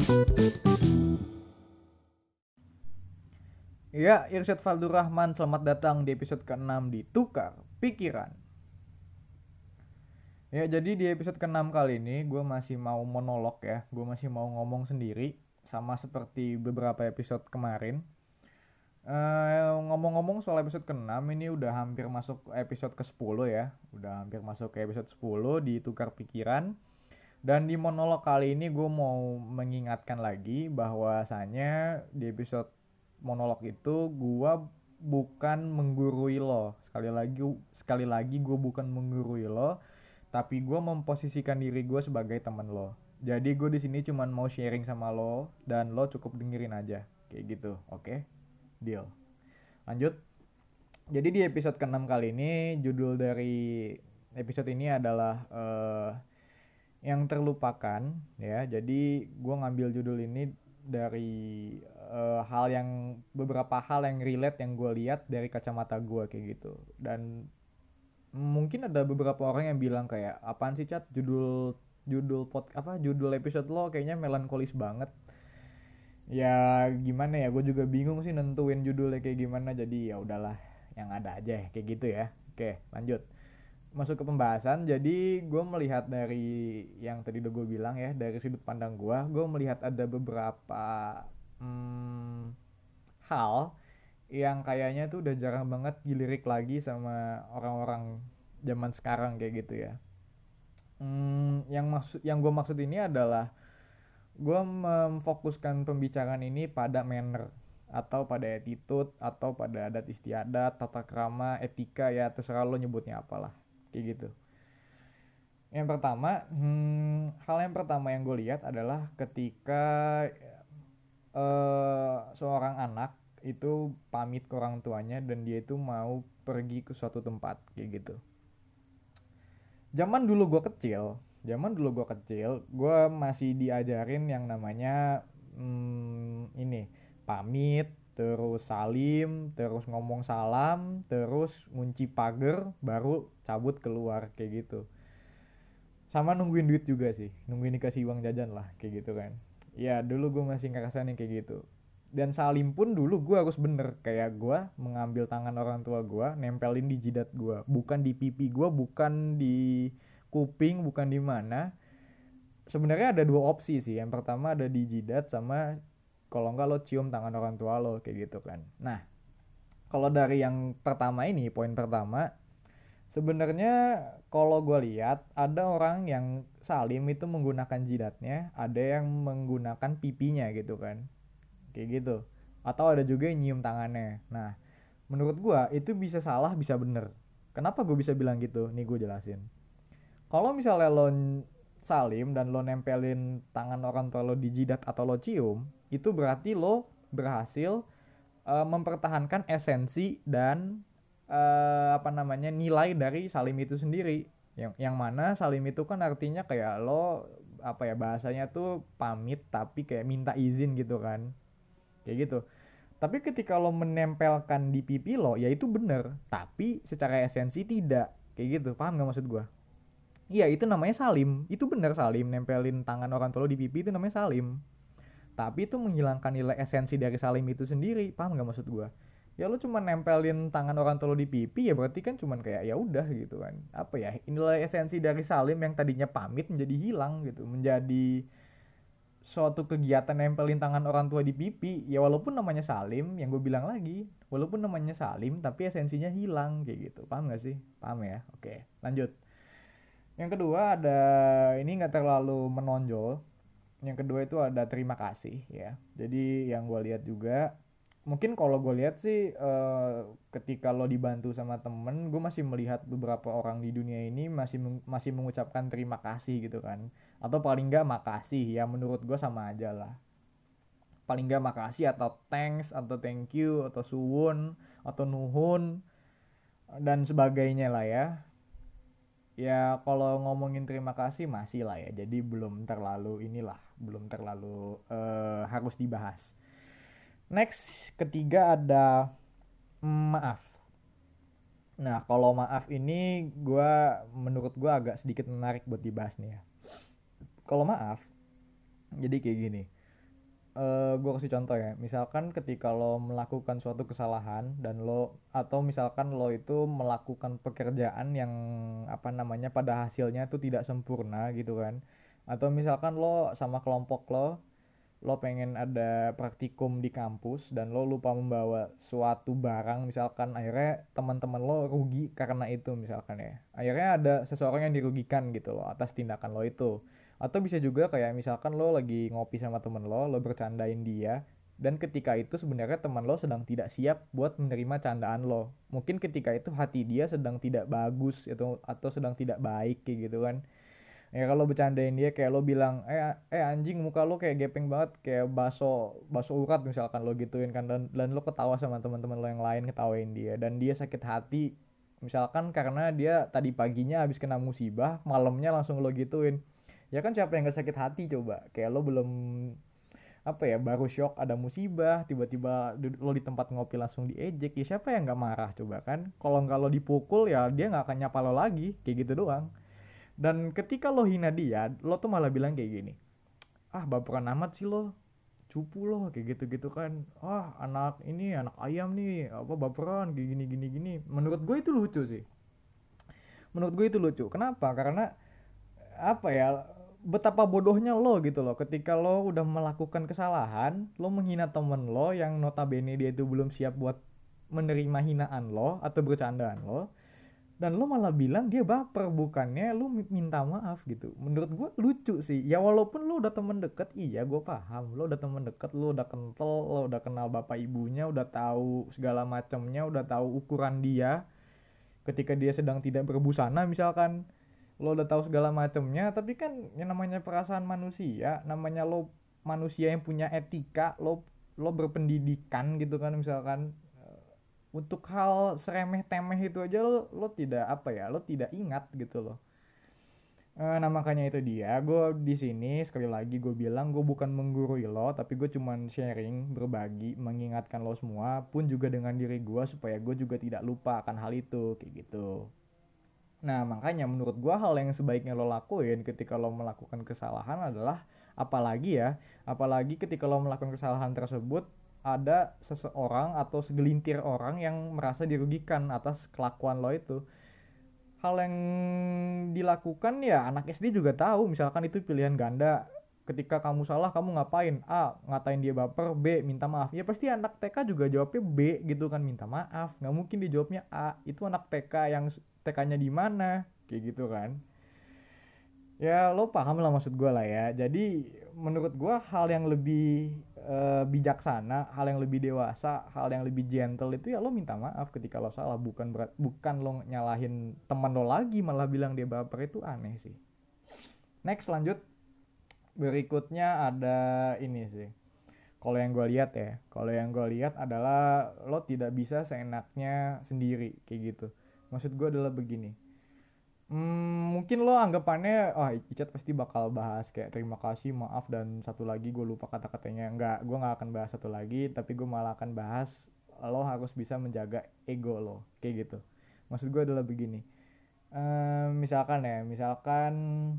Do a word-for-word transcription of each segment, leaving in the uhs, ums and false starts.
Ya, Irsyad Faldur Rahman, selamat datang di episode keenam di Tukar Pikiran. Ya, jadi di episode keenam kali ini gue masih mau monolog ya, gue masih mau ngomong sendiri, sama seperti beberapa episode kemarin. Eh, ngomong-ngomong soal episode keenam, ini udah hampir masuk episode ke sepuluh ya, udah hampir masuk ke episode sepuluh di Tukar Pikiran. Dan di monolog kali ini gue mau mengingatkan lagi bahwasanya di episode monolog itu gue bukan menggurui lo. Sekali lagi sekali lagi gue bukan menggurui lo, tapi gue memposisikan diri gue sebagai temen lo. Jadi gue di sini cuma mau sharing sama lo dan lo cukup dengerin aja kayak gitu, oke? Okay? Deal. Lanjut. Jadi di episode keenam kali ini judul dari episode ini adalah uh, yang terlupakan ya. Jadi gue ngambil judul ini dari uh, hal yang beberapa hal yang relate yang gue lihat dari kacamata gue kayak gitu. Dan mungkin ada beberapa orang yang bilang kayak apaan sih Chat, judul judul pod apa judul episode lo kayaknya melankolis banget. Ya gimana ya, gue juga bingung sih nentuin judulnya kayak gimana. Jadi ya udahlah, yang ada aja kayak gitu ya. Oke, lanjut masuk ke pembahasan. Jadi gue melihat dari yang tadi udah gue bilang ya, dari sudut pandang gue gue melihat ada beberapa hmm, hal yang kayaknya tuh udah jarang banget dilirik lagi sama orang-orang zaman sekarang kayak gitu ya. hmm, yang maksud yang gue maksud ini adalah gue memfokuskan pembicaraan ini pada manner atau pada attitude atau pada adat istiadat, tata krama, etika, ya terserah lo nyebutnya apalah kayak gitu. Yang pertama, hmm, hal yang pertama yang gue lihat adalah ketika uh, seorang anak itu pamit ke orang tuanya dan dia itu mau pergi ke suatu tempat kayak gitu. Zaman dulu gue kecil, zaman dulu gue kecil, gue masih diajarin yang namanya hmm, ini pamit, terus salim, terus ngomong salam, terus ngunci pagar, baru cabut keluar kayak gitu. Sama nungguin duit juga sih, nungguin dikasih uang jajan lah kayak gitu kan. Ya dulu gue masih ngerasain yang kayak gitu. Dan salim pun dulu gue harus bener, kayak gue mengambil tangan orang tua gue nempelin di jidat gue, bukan di pipi gue, bukan di kuping, bukan di mana. Sebenarnya ada dua opsi sih. Yang pertama ada di jidat, sama kalau enggak lo cium tangan orang tua lo kayak gitu kan. Nah, kalau dari yang pertama ini, poin pertama, sebenarnya kalau gue lihat ada orang yang salim itu menggunakan jidatnya, ada yang menggunakan pipinya gitu kan, kayak gitu. Atau ada juga yang nyium tangannya. Nah, menurut gue itu bisa salah, bisa bener. Kenapa gue bisa bilang gitu? Nih gue jelasin. Kalau misalnya lo salim dan lo nempelin tangan orang tua lo di jidat atau lo cium, itu berarti lo berhasil uh, mempertahankan esensi dan uh, apa namanya nilai dari salim itu sendiri. Yang yang mana salim itu kan artinya kayak lo apa ya bahasanya tuh pamit tapi kayak minta izin gitu kan, kayak gitu. Tapi ketika lo menempelkan di pipi lo, ya itu bener, tapi secara esensi tidak kayak gitu. Paham nggak maksud gue? Iya, itu namanya salim. Itu bener salim, nempelin tangan orang tua lo di pipi itu namanya salim. Tapi itu menghilangkan nilai esensi dari salim itu sendiri. Paham nggak maksud gue? Ya lo cuma nempelin tangan orang tua lo di pipi, ya berarti kan cuma kayak ya udah gitu kan. Apa ya, nilai esensi dari salim yang tadinya pamit menjadi hilang gitu, menjadi suatu kegiatan nempelin tangan orang tua di pipi. Ya walaupun namanya salim, yang gue bilang lagi, walaupun namanya salim tapi esensinya hilang kayak gitu. Paham nggak sih? Paham ya? Oke, lanjut. Yang kedua ada, ini nggak terlalu menonjol. Yang kedua itu ada terima kasih ya. Jadi yang gue lihat juga, mungkin kalau gue lihat sih uh, ketika lo dibantu sama temen, gue masih melihat beberapa orang di dunia ini masih masih mengucapkan terima kasih gitu kan, atau paling nggak makasih. Ya menurut gue sama aja lah, paling nggak makasih atau thanks atau thank you atau suwun atau nuhun dan sebagainya lah ya. Ya kalau ngomongin terima kasih masih lah ya, jadi belum terlalu inilah, belum terlalu uh, harus dibahas. Next, ketiga ada maaf. Nah kalau maaf ini gue, menurut gue agak sedikit menarik buat dibahas nih ya. Kalau maaf, jadi kayak gini, eh gue kasih contoh ya, misalkan ketika lo melakukan suatu kesalahan dan lo atau misalkan lo itu melakukan pekerjaan yang apa namanya pada hasilnya itu tidak sempurna gitu kan, atau misalkan lo sama kelompok lo lo pengen ada praktikum di kampus dan lo lupa membawa suatu barang, misalkan akhirnya teman-teman lo rugi karena itu misalkan ya, akhirnya ada seseorang yang dirugikan gitu loh atas tindakan lo itu. Atau bisa juga kayak misalkan lo lagi ngopi sama temen lo lo bercandain dia, dan ketika itu sebenarnya teman lo sedang tidak siap buat menerima candaan lo, mungkin ketika itu hati dia sedang tidak bagus atau atau sedang tidak baik kayak gitu kan. Ya kalau bercandain dia kayak lo bilang eh eh anjing muka lo kayak gepeng banget kayak baso baso urat misalkan, lo gituin kan, dan, dan lo ketawa sama teman-teman lo yang lain ketawain dia dan dia sakit hati misalkan karena dia tadi paginya habis kena musibah malamnya langsung lo gituin. Ya kan siapa yang gak sakit hati coba, kayak lo belum apa ya baru shock ada musibah tiba-tiba lo di tempat ngopi langsung diejek, ya siapa yang nggak marah coba kan. Kalau nggak lo dipukul ya dia nggak akan nyapa lo lagi kayak gitu doang. Dan ketika lo hina dia, lo tuh malah bilang kayak gini, ah baperan amat sih lo, cupu lo kayak gitu-gitu kan, ah anak ini anak ayam nih apa baperan kayak gini gini gini. Menurut gue itu lucu sih, menurut gue itu lucu. Kenapa? Karena apa ya, betapa bodohnya lo gitu loh ketika lo udah melakukan kesalahan lo menghina temen lo yang notabene dia itu belum siap buat menerima hinaan lo atau bercandaan lo, dan lo malah bilang dia baper, bukannya lo minta maaf gitu. Menurut gue lucu sih ya, walaupun lo udah temen deket, iya gue paham lo udah temen deket, lo udah kental, lo udah kenal bapak ibunya, udah tahu segala macamnya, udah tahu ukuran dia ketika dia sedang tidak berbusana misalkan, lo udah tahu segala macamnya. Tapi kan yang namanya perasaan manusia, namanya lo manusia yang punya etika, lo lo berpendidikan gitu kan misalkan, untuk hal seremeh temeh itu aja lo lo tidak apa ya, lo tidak ingat gitu loh. Eh, nah makanya itu dia gue di sini sekali lagi gue bilang gue bukan menggurui lo, tapi gue cuman sharing, berbagi, mengingatkan lo semua pun juga dengan diri gue supaya gue juga tidak lupa akan hal itu kayak gitu. Nah makanya menurut gue hal yang sebaiknya lo lakuin ketika lo melakukan kesalahan adalah, apalagi ya, apalagi ketika lo melakukan kesalahan tersebut ada seseorang atau segelintir orang yang merasa dirugikan atas kelakuan lo itu. Hal yang dilakukan ya anak S D juga tahu, misalkan itu pilihan ganda. Ketika kamu salah kamu ngapain? A. Ngatain dia baper. B. Minta maaf. Ya pasti anak T K juga jawabnya B gitu kan, minta maaf. Nggak mungkin dijawabnya A. Itu anak T K yang T K-nya di mana? Kayak gitu kan. Ya lo paham lah maksud gue lah ya. Jadi menurut gue hal yang lebih eh, bijaksana, hal yang lebih dewasa, hal yang lebih gentle itu ya lo minta maaf ketika lo salah, bukan berat, bukan lo nyalahin teman lo lagi malah bilang dia baper. Itu aneh sih. Next lanjut, berikutnya ada ini sih. Kalau yang gue lihat ya, kalau yang gue lihat adalah lo tidak bisa seenaknya sendiri kayak gitu. Maksud gue adalah begini. Hmm, mungkin lo anggapannya, oh Icat pasti bakal bahas kayak terima kasih, maaf, dan satu lagi gue lupa kata-katanya. Enggak, gue nggak akan bahas satu lagi, tapi gue malah akan bahas lo harus bisa menjaga ego lo, kayak gitu. Maksud gue adalah begini. Ehm, misalkan ya, misalkan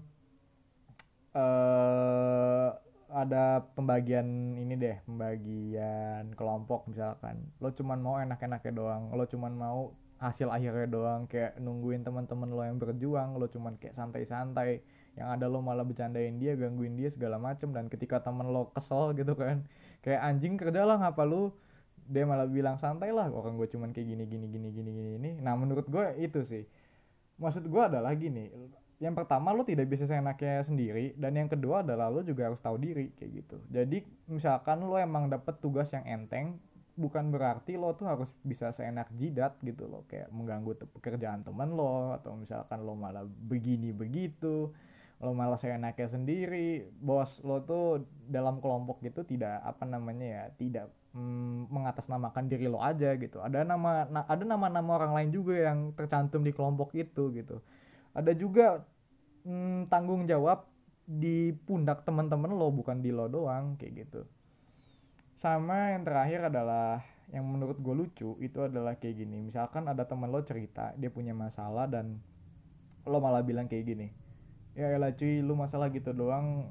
eh ada pembagian ini deh, pembagian kelompok misalkan. Lo cuman mau enak-enaknya doang, lo cuman mau hasil akhirnya doang, kayak nungguin teman-teman lo yang berjuang, lo cuman kayak santai-santai. Yang ada lo malah bercandain dia, gangguin dia segala macem, dan ketika temen lo kesel gitu kan, kayak anjing kerja lah ngapa lu, dia malah bilang santai lah orang gue cuman kayak gini gini gini gini gini ini. Nah menurut gue itu sih, maksud gue adalah gini, yang pertama lo tidak bisa seenaknya sendiri, dan yang kedua adalah lo juga harus tahu diri kayak gitu. Jadi misalkan lo emang dapet tugas yang enteng, bukan berarti lo tuh harus bisa seenak jidat gitu loh, kayak mengganggu te- pekerjaan teman lo, atau misalkan lo malah begini begitu, lo malah seenaknya sendiri. Bos lo tuh dalam kelompok gitu tidak apa namanya ya, tidak mm, mengatasnamakan diri lo aja gitu. Ada nama na, ada nama-nama orang lain juga yang tercantum di kelompok itu gitu. Ada juga mm, tanggung jawab di pundak teman-teman lo, bukan di lo doang kayak gitu. Sama yang terakhir adalah yang menurut gue lucu itu adalah kayak gini. Misalkan ada teman lo cerita dia punya masalah dan lo malah bilang kayak gini, ya elah cuy lu masalah gitu doang,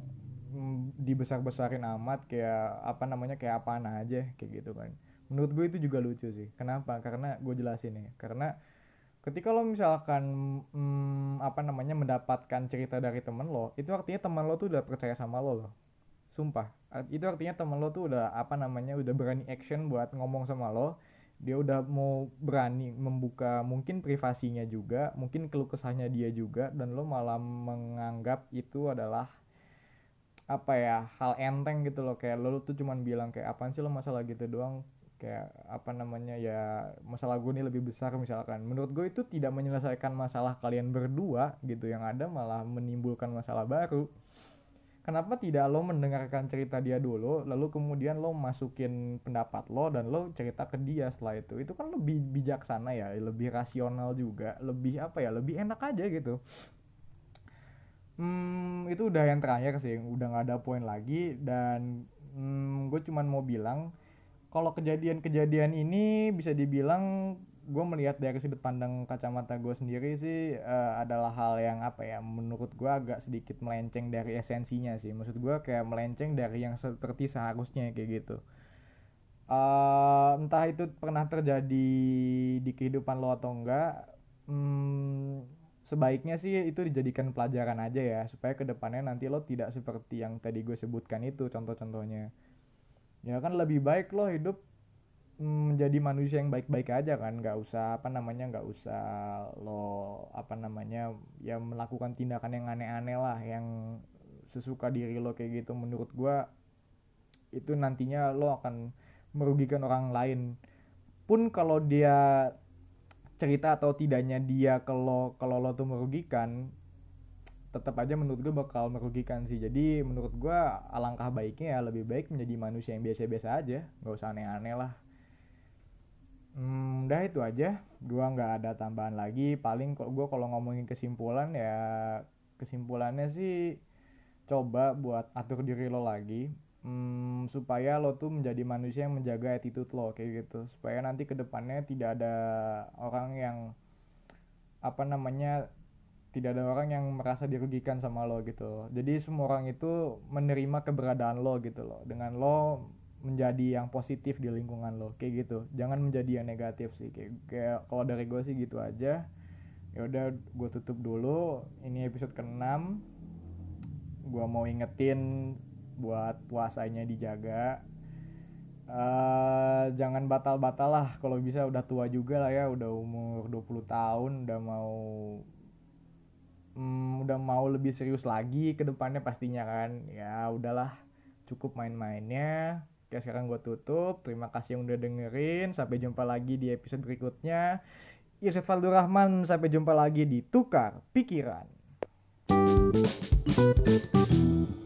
mm, dibesar-besarin amat, kayak apa namanya, kayak apaan aja kayak gitu kan. Menurut gue itu juga lucu sih. Kenapa? Karena gue jelasin nih. Karena ketika lo misalkan mm, apa namanya mendapatkan cerita dari temen lo, itu artinya teman lo tuh udah percaya sama lo loh. Sumpah. Art- Itu artinya temen lo tuh udah apa namanya udah berani action buat ngomong sama lo. Dia udah mau berani membuka mungkin privasinya juga, mungkin keluh kesahnya dia juga, dan lo malah menganggap itu adalah apa ya, hal enteng gitu loh. Kayak lo tuh cuman bilang kayak apaan sih lo masalah gitu doang, kayak apa namanya ya, masalah gue ini lebih besar misalkan. Menurut gue itu tidak menyelesaikan masalah kalian berdua gitu, yang ada malah menimbulkan masalah baru. Kenapa tidak lo mendengarkan cerita dia dulu, lalu kemudian lo masukin pendapat lo dan lo cerita ke dia setelah itu? Itu kan lebih bijaksana ya, lebih rasional juga, lebih apa ya, lebih enak aja gitu. Hmm, itu udah yang terakhir sih, udah nggak ada poin lagi. Dan hmm, gue cuman mau bilang, kalau kejadian-kejadian ini bisa dibilang gue melihat dari sudut pandang kacamata gue sendiri sih, eh, adalah hal yang apa ya, menurut gue agak sedikit melenceng dari esensinya sih. Maksud gue kayak melenceng dari yang seperti seharusnya kayak gitu. Eh, entah itu pernah terjadi di kehidupan lo atau enggak, hmm, sebaiknya sih itu dijadikan pelajaran aja ya, supaya kedepannya nanti lo tidak seperti yang tadi gue sebutkan itu contoh-contohnya. Ya kan lebih baik lo hidup mm, menjadi manusia yang baik-baik aja kan, nggak usah apa namanya, nggak usah lo apa namanya ya melakukan tindakan yang aneh-aneh lah, yang sesuka diri lo kayak gitu. Menurut gua itu nantinya lo akan merugikan orang lain. Pun kalau dia cerita atau tidaknya dia, kalau kalau lo tuh merugikan, tetap aja menurut gue bakal merugikan sih. Jadi menurut gue alangkah baiknya ya lebih baik menjadi manusia yang biasa-biasa aja, nggak usah aneh-aneh lah. Hmm, udah itu aja. Gua nggak ada tambahan lagi. Paling kok gua kalau ngomongin kesimpulan ya, kesimpulannya sih coba buat atur diri lo lagi. Hmm, supaya lo tuh menjadi manusia yang menjaga attitude lo kayak gitu. Supaya nanti kedepannya tidak ada orang yang apa namanya, tidak ada orang yang merasa dirugikan sama lo gitu. Jadi semua orang itu menerima keberadaan lo gitu loh. Dengan lo menjadi yang positif di lingkungan lo kayak gitu. Jangan menjadi yang negatif sih. Kayak, kayak kalau dari gue sih gitu aja. Ya udah, gue tutup dulu. Ini episode keenam. Gue mau ingetin buat puasanya dijaga. Uh, jangan batal-batal lah, kalau bisa udah tua juga lah ya, udah umur dua puluh tahun, udah mau hmm, udah mau lebih serius lagi ke depannya pastinya kan. Ya udahlah, cukup main-mainnya. Oke, sekarang gue tutup. Terima kasih yang udah dengerin. Sampai jumpa lagi di episode berikutnya. Irsyad Faldur Rahman. Sampai jumpa lagi di Tukar Pikiran.